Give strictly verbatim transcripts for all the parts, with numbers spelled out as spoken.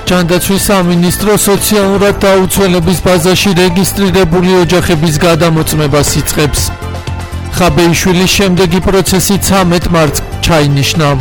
ჯანდაცვის სამინისტრო სოციალურად დაუცველების ბაზაში რეგისტრირებული ოჯახების გადამოწმებას იწყებს. ხაბეიშვილის შემდეგი პროცესი ცამეტ მარტს ჩაინიშნა.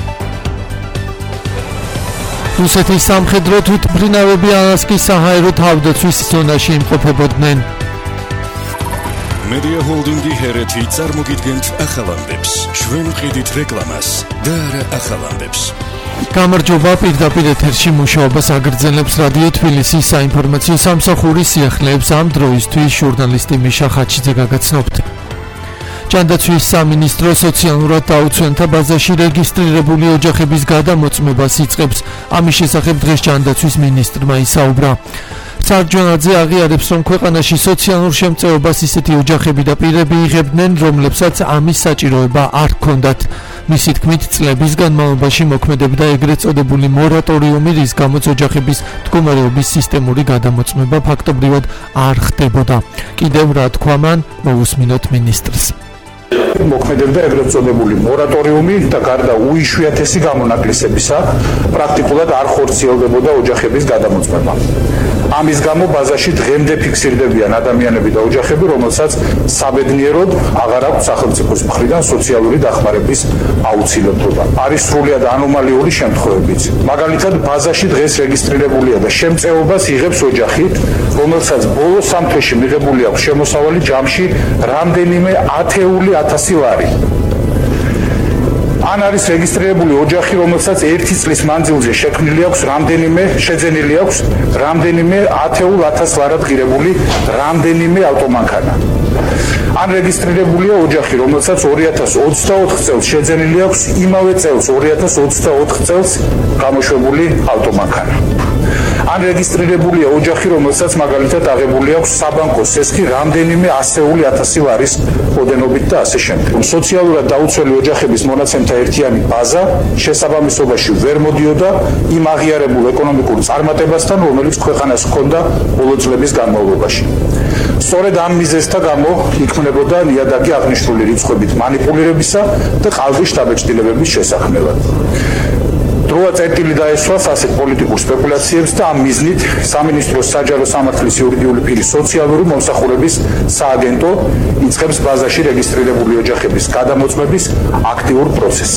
რუსეთის სამხედრო თვითმფრინავები ალასკის საჰაერო თავდაცვის ზონაში იმყოფებოდნენ. Media Holding-ი ჰერეთი წარმოგიდგენთ ახალ ამბებს. ჩვენ ვყიდით რეკლამას და არა ახალ ამბებს. გამარჯობა, პირდაპირ ეთერში მუშაობას აგრძელებს რადიო თბილისის საინფორმაციო სამსახურის სიახლეებს ამ დროისთვის ჟურნალისტი მიშა ხაჩიძე გაგაცნობთ. ჯანდაცვის სამინისტრო სოციალურად დაუცველთა ბაზაში რეგისტრირებული ოჯახების გადამოწმებას იწყებს. ამის შესახებ დღეს ჯანდაცვის მინისტრმა ისაუბრა. სარჯვანაძე აღიარებს, რომ ქვეყანაში სოციალურ შემწეობას ისეთი ოჯახები და პირები იღებდნენ, რომლებსაც ამის საჭიროება არ ჰქონდათ. მისი თქმით, წლების განმავლობაში მოქმედებდა ეგრეთ წოდებული მორატორიუმი, რის გამოც ოჯახების მდგომარეობის სისტემური გადამოწმება ფაქტობრივად არ ხდებოდა. კიდევ რა თქვა მან, მოვუსმინოთ მინისტრს. მოქმედებდა ეგრეთ წოდებული მორატორიუმი და გარდა უიშვიათესი გამონაკლისებისა, პრაქტიკულად არ ხორციელდებოდა ოჯახების გადამოწმება. ამის გამო ბაზაში დღემდე ფიქსირდებიან ადამიანები და ოჯახები, რომელსაც საბედნიეროდ აღარ აქვს სახელმწიფოს მხრიდან სოციალური დახმარების აუცილებლობა. არის სრულიად ანომალიური შემთხვევებიც. მაგალითად, ბაზაში დღეს რეგისტრირებულია და შემწეობას იღებს ოჯახი, რომელსაც ბოლო სამ თვეში მიღებული აქვს შემოსავალი ჯამში რამდენიმე ათეული ათასი ლარი. ან არის რეგისტრირებული ოჯახი, რომელსაც ერთი წლის მანძილზე შექმნილი აქვს რამდენიმე შეძენილი აქვს რამდენიმე ათეულ ათას ლარად ღირებული რამდენიმე ავტომანქანა. ან რეგისტრირებულია ოჯახი, რომელსაც ორი ათას ოცდაოთხ წელს შეძენილი აქვს იმავე წელს ორი ათას ოცდაოთხ წელს გამოშვებული ავტომანქანა. ან რეგისტრირებულია ოჯახი, რომელსაც მაგალითად აღებული აქვს საბანკო სესხი რამდენიმე ასეული ათასი ლარის ოდენობით და ასე შემდეგ. სოციალურად დაუცველი ოჯახების მონაცემთა ერთიანი ბაზა შესაბამისობაში ვერ მოდიოდა იმ აღიარებულ ეკონომიკურ წარმატებასთან, რომელიც ქვეყანას ჰქონდა ბოლო წლების განმავლობაში. სწორედ ამ მიზეზთა გამო იქმნებოდა ნიადაგი აღნიშნული რიცხვებით მანიპულირებისა და ყალბის შთაბეჭდილებების შესაქმნელად. დროა წერტილი დაესვას ასეთ პოლიტიკურ სპეკულაციებს და ამ მიზნით სამინისტროს საჯარო სამართლის იურიდიული პირის სოციალური მომსახურების სააგენტო იწყებს ბაზაში რეგისტრირებული ოჯახების გადამოწმების აქტიურ პროცესს.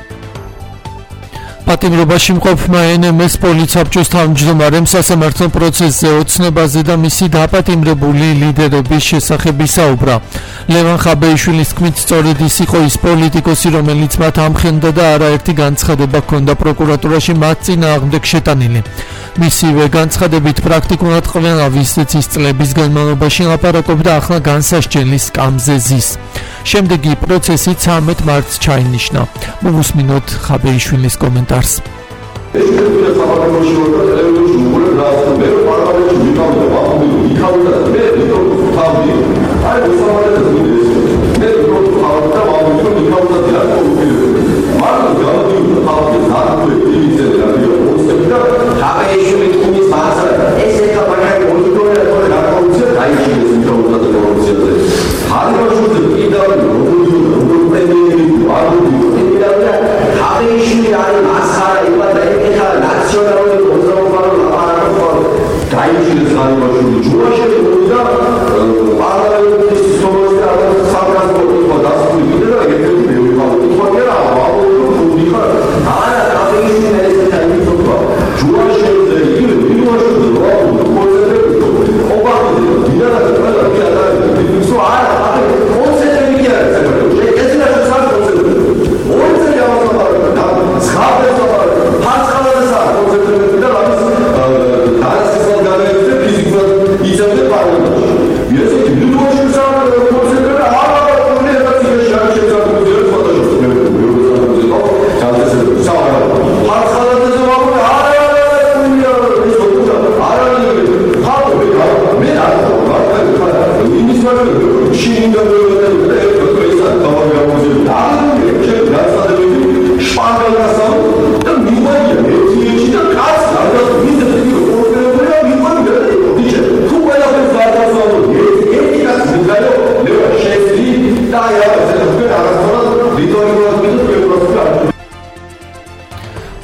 პატიმრობაში მყოფმა εν ემ ეს პოლიცაბჭოს თავმჯდომარემ სასამართლო პროცესზე ოცნებაზე და მისი დაპატიმრებული ლიდერების შესახებ ისაუბრა. ლევან ხაბეიშვილის თქმით, სწორედ ის იყო ის პოლიტიკოსი, რომელიც მათ ამხელდა და არაერთი განცხადება ჰქონდა პროკურატურაში მათ წინააღმდეგ შეტანილი. მისივე განცხადებით პრაქტიკულად ყველა ვისაც ის წლების განმავლობაში ლაპარაკობდა, ახლა განსასჯელის სკამზე ზის. შემდეგი პროცესი ცამეტ მარტს ჩაინიშნა. მოვუსმინოთ ხაბეიშვილის კომენტარს.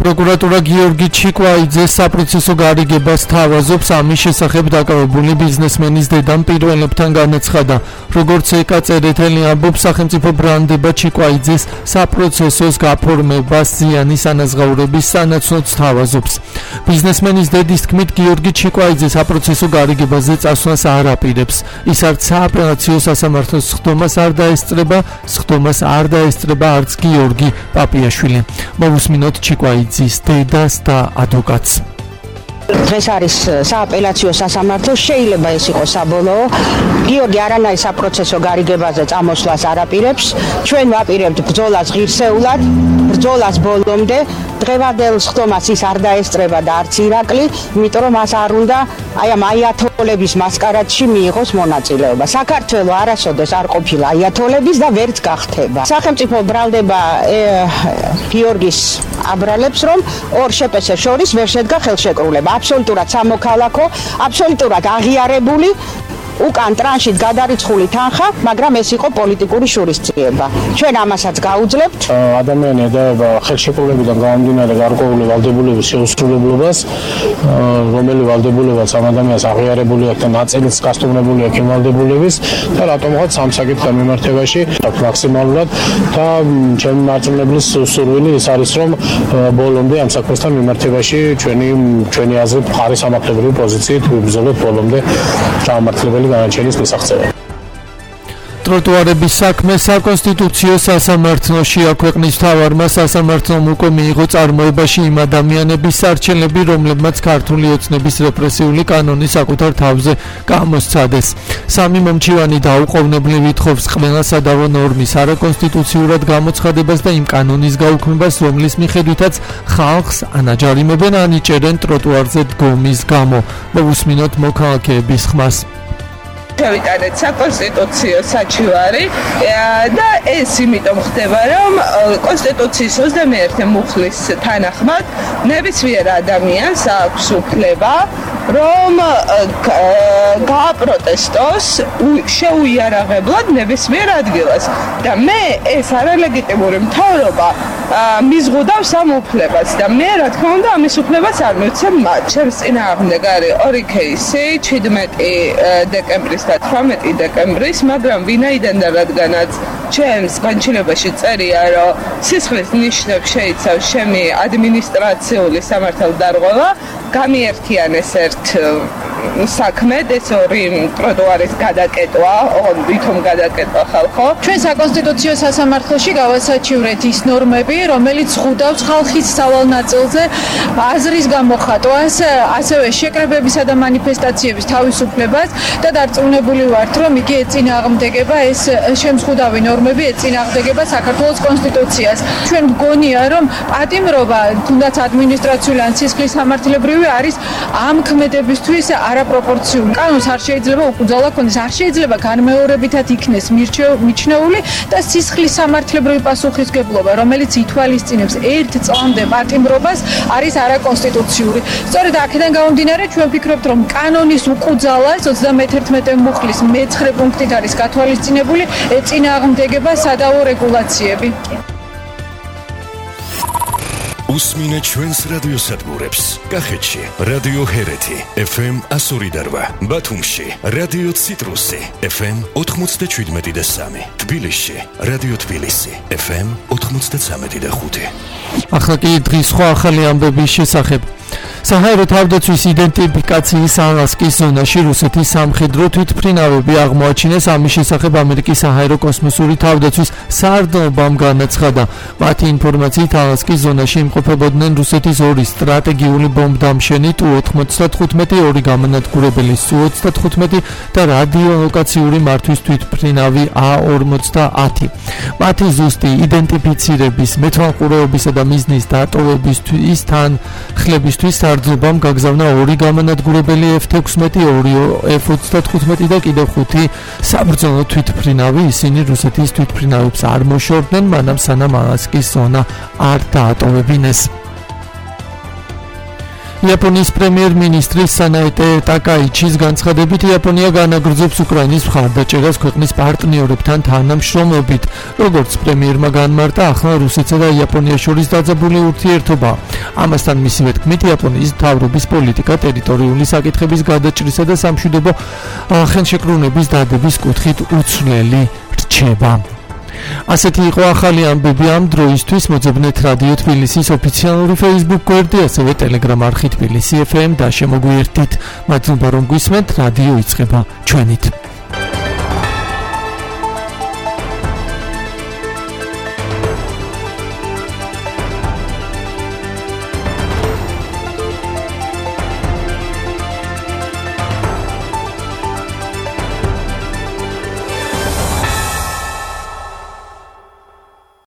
პროკურატურა გიორგი ჩიკვაიძეს საპროცესო გარიგებას თავაზობს. ამის შესახებ დაკავებული ბიზნესმენის დედამ პირველებთან განაცხადა. როგორც ეკაწერეთელი ამბობს, სახელმწიფო ბრანდება ჩიკვაიძეს საპროცესოს გაფორმებას ზიანის ანაზღაურების სანაცვლოდ თავაზობს. ბიზნესმენის დედის თქმით, გიორგი ჩიკვაიძე საპროცესო გარიგებაზე წასვლას არ აპირებს. ის არც სააპელაციო სასამართლოს სხდომას არ დაესწრება, სხდომას არ დაესწრება არც გიორგი პაპიაშვილი. მოვუსმინოთ ჩიკვაიძის დედას და ადვოკატს. დღეს არის სააპელაციო სასამართლო, შეიძლება ეს იყოს საბოლოო. გიორგი არანაირ საპროცესო გარიგებაზე წამოსვლას არ აპირებს. ჩვენ ვაპირებთ ბრძოლას ღირსეულად, ბრძოლას ბოლომდე. დღევანდელ სხდომას ის არ დაესწრება და არც ირაკლი, იმიტომ რომ მას არ უნდა აი ამ აიათოლების მასკარადში მიიღოს მონაწილეობა. საქართველო არასოდეს არ ყოფილა აიათოლების და ვერც გახდება. სახელმწიფო ბრალდება გიორგის აბრალებს, რომ ორ შეპესეს შორის ვერ შედგა ხელშეკრულება. აბსოლუტურად სამოქალაქო, აბსოლუტურად აღიარებული, უკან ტრანშით გადარიცხული თანხა, მაგრამ ეს იყო პოლიტიკური შურისძიება. ჩვენ ამასაც გაუძლებთ. ადამიანი ედაება ხელშეკრულებიდან გამომდინარე გარკვეული ვალდებულების შეუსრულებლობას, რომელი ვალდებულებაც ამ ადამიანს აღიარებული აქვს და ნაწილიც გასტუმრებული აქვს იმ ვალდებულების და რატომღაც ამ საკითხთან მიმართებაში მაქსიმალურად და ჩემი მარწმუნებლის სურვილი ის არის, რომ ბოლომდე ამ საქმესთან მიმართებაში ჩვენი ჩვენი აზრით მხარი სამართლებრივი პოზიციით ვიბრძოლოთ ბოლომდე ჩამართლებელი განაჩენის მისაღწევად. ტროტუარების საქმე საკონსტიტუციო სასამართლოში აქვეყნის მთავარმა სასამართლომ უკვე მიიღო წარმოებაში იმ ადამიანების სარჩელები, რომლებმაც ქართული ოცნების რეპრესიული კანონი საკუთარ თავზე გამოსცადეს. სამი მომჩივანი დაუყოვნებლივ ითხოვს ყველა სადავო ნორმის არაკონსტიტუციურად გამოცხადებას და იმ კანონის გაუქმებას, რომლის მიხედვითაც ხალხს ანაჯარიმებენ, ანიჭერენ ტროტუარზე დგომის გამო. მოვუსმინოთ მოქალაქეების ხმას. შევიტანეთ საკონსტიტუციო საჩივარი და ეს იმიტომ ხდება, რომ კონსტიტუციის ოცდამეერთე მუხლის თანახმად ნებისმიერ ადამიანს აქვს უფლება, რომ გააპროტესტოს შეუიარაღებლად ნებისმიერ ადგილას და მე ეს არალეგიტიმური მთავრობა მიზღუდავს ამ უფლებას და მე რა თქმა უნდა ამის უფლებას არ მივცემ მათ. ჩემს წინააღმდეგ არის ორი кейსი, შვიდმეტი დეკემბრის და თვრამეტი დეკემბრის, მაგრამ ვინაიდან და რადგანაც ჩემს განჩილებაში წერია, რომ სისხლის ნიშნებს შეიცავს ჩემი ადმინისტრაციული სამართალდარღვევა, გამიერთიანეს ერთ საქმედ, ეს ორი ტროტუარის გადაკეტვა, ოღონდ ვითომ გადაკეტვა ხალხო. ჩვენ საკონსტიტუციო სასამართლოში გავასაჩივრეთ ის ნორმები, რომელიც ზღუდავს ხალხის სავალ ნაწილზე აზრის გამოხატვას, ასევე შეკრებებისა და მანიფესტაციების თავისუფლებას და დარწმუნებული ვართ, რომ იგი ეწინააღმდეგება ეს შემზღუდავი ნორმები ეწინააღმდეგება საქართველოს კონსტიტუციას. ჩვენ გგონია, რომ პატიმრობა, თუნდაც ადმინისტრაციული ან სისხლის სამართლებრივი არის ამ ქმედებისთვის არაპროპორციული. კანონს არ შეიძლება უკუძალვა ქონდეს, არ შეიძლება განმეორებითად იქნეს მიჩნეული და სისხლის სამართლებრივი პასუხისმგებლობა, რომელიც ითვალისწინებს ერთ წლამდე პატიმრობას, არის არაკონსტიტუციური. სწორედ აქედან გამომდინარე, ჩვენ ვფიქრობთ, რომ კანონის უკუძალვას ოცდამეთერთმეტე მუხლის მეცხრე პუნქტით არის გათვალისწინებული ეწინააღმდეგება სადავო რეგულაციები. უსმინეთ ჩვენს რადიოსადგურებს. კახეთში რადიო ჰერეთი ეფ ემ εκατო ორი და რვა, ბათუმში რადიო ციტრუსი ეფ ემ ოთხმოცდაშვიდმეტი და სამი, თბილისში რადიო თბილისი ეფ ემ ოთხმოცდაცამეტი და ხუთი. ახლა კი დღის სხვა ახალი ამბების შესახებ. საჰაერო თავდაცვის იდენტიფიკაციის ალასკის ზონაში რუსეთის სამხედრო თვითმფრინავები აღმოაჩინეს. ამის შესახებ ამერიკის საჰაერო კოსმოსური თავდაცვის სარდლობამ განაცხადა. მათი ინფორმაციით ალასკის ზონაში იმყოფებოდნენ რუსეთის ორი სტრატეგიული ბომბდამშენი ტუ ოთხმოცდათხუთმეტი, ორი გამანადგურებელი სუ ოცდათხუთმეტი და რადიოლოკაციური მართვის თვითმფრინავი ა ორმოცდაათი. მათი ზუსტი იდენტიფიცირების, მეთვალყურეობისა და მიზნის დატოვებისთვის თან ხლებისთვის სარდლობამ გაგზავნა ორი გამანადგურებელი ეფ ექვსმეტი, ორი ეფ ოცდათხუთმეტი და კიდევ ხუთი საბრძოლო თვითმფრინავი. ისინი რუსეთის თვითმფრინავებს არ მოშორდნენ, მანამ სანამ ალასკის ზონა არ დაატოვებინეს. იაპონიის პრემიერ-მინისტრი სანაეტე ტაკაიჩის განცხადებით, იაპონია განაგრძობს უკრაინის მხარდაჭერას ქვეყნის პარტნიორებთან თანამშრომლობით. როგორც პრემიერმა განმარტა, ახლა რუსეთსა და იაპონიას შორის დაძაბული ურთიერთობა. ამასთან მისივე თქმით, იაპონიის მთავრობის პოლიტიკა ტერიტორიული საკითხების გადაჭრისა და სამშვიდობო ხელშეკრულების დადების კუთხით უცვლელი რჩება. ასეთი იყო ახალი ამბები ამ დროისთვის. მოძებნეთ რადიო თბილისის ოფიციალური Facebook გვერდი, ასევე Telegram არხი თბილისი ეფ ემ და შემოგვიერთდით. მადლობა რომ გვისმენთ, რადიო იწყება ჩვენით.